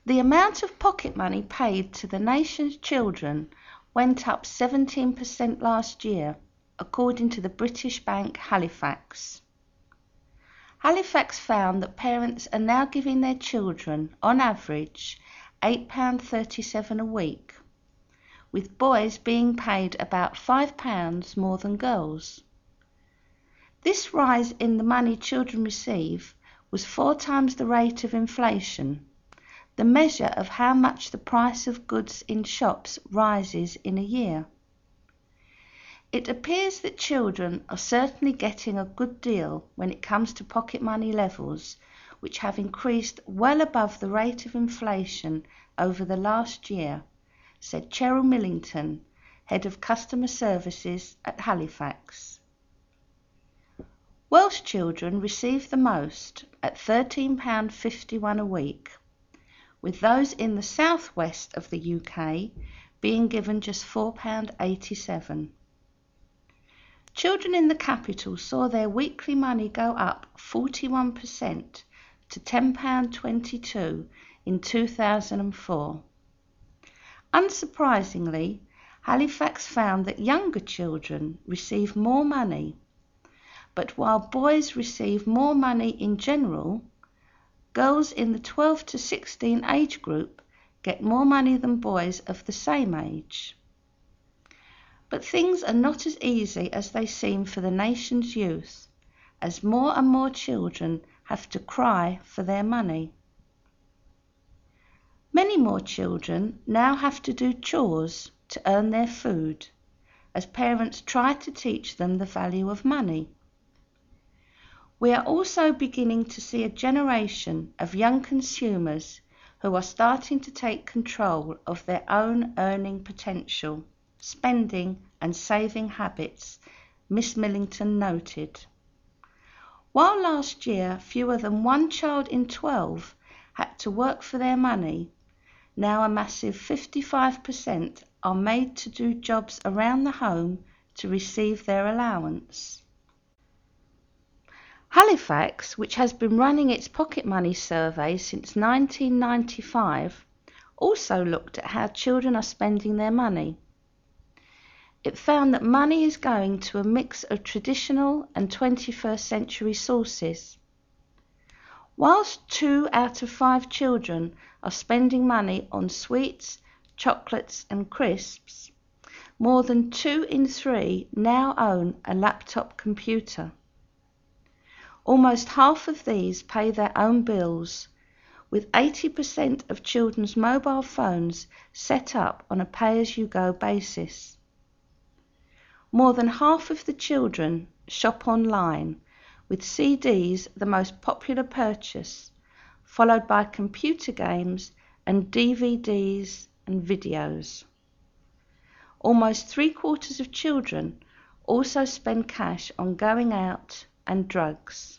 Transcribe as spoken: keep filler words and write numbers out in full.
The amount of pocket money paid to the nation's children went up seventeen percent last year, according to the British bank Halifax. Halifax found that parents are now giving their children, on average, eight pounds thirty-seven a week, with boys being paid about five pounds more than girls. This rise in the money children receive was four times the rate of inflation, the measure of how much the price of goods in shops rises in a year. It appears that children are certainly getting a good deal when it comes to pocket money levels, which have increased well above the rate of inflation over the last year, said Cheryl Millington, Head of Customer Services at Halifax. Welsh children receive the most, at thirteen pounds fifty-one a week, with those in the southwest of the U K being given just four pounds eighty-seven. Children in the capital saw their weekly money go up forty-one percent to ten pounds twenty-two in two thousand four. Unsurprisingly, Halifax found that younger children receive more money, but while boys receive more money in general, girls in the twelve to sixteen age group get more money than boys of the same age. But things are not as easy as they seem for the nation's youth, as more and more children have to cry for their money. Many more children now have to do chores to earn their food, as parents try to teach them the value of money. We are also beginning to see a generation of young consumers who are starting to take control of their own earning potential, spending and saving habits, Miss Millington noted. While last year fewer than one child in twelve had to work for their money, now a massive fifty-five percent are made to do jobs around the home to receive their allowance. Halifax, which has been running its pocket money survey since nineteen ninety-five, also looked at how children are spending their money. It found that money is going to a mix of traditional and twenty-first century sources. Whilst two out of five children are spending money on sweets, chocolates and crisps, more than two in three now own a laptop computer. Almost half of these pay their own bills, with eighty percent of children's mobile phones set up on a pay-as-you-go basis. More than half of the children shop online, with C Ds the most popular purchase, followed by computer games and D V Ds and videos. Almost three quarters of children also spend cash on going out and drugs.